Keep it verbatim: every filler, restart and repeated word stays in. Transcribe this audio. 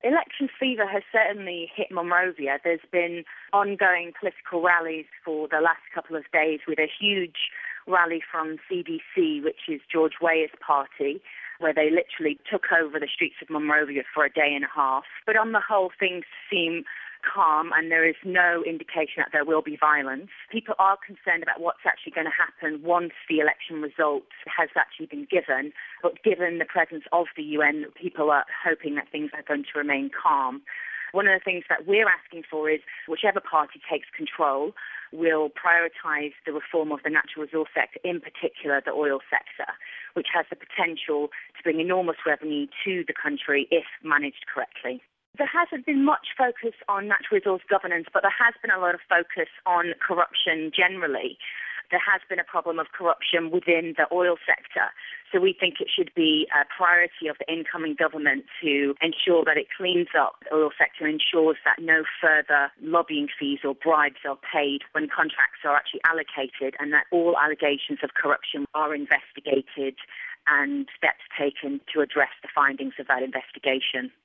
Election fever has certainly hit Monrovia. There's been ongoing political rallies for the last couple of days with a huge rally from C D C, which is George Weah's party, where they literally took over the streets of Monrovia for a day and a half. But on the whole, things seem calm and there is no indication that there will be violence. People are concerned about what's actually going to happen once the election result has actually been given. But given the presence of the U N, people are hoping that things are going to remain calm. One of the things that we're asking for is whichever party takes control will prioritise the reform of the natural resource sector, in particular the oil sector, which has the potential to bring enormous revenue to the country if managed correctly. There hasn't been much focus on natural resource governance, but there has been a lot of focus on corruption generally. There has been a problem of corruption within the oil sector. So we think it should be a priority of the incoming government to ensure that it cleans up the oil sector and ensures that no further lobbying fees or bribes are paid when contracts are actually allocated, and that all allegations of corruption are investigated and steps taken to address the findings of that investigation.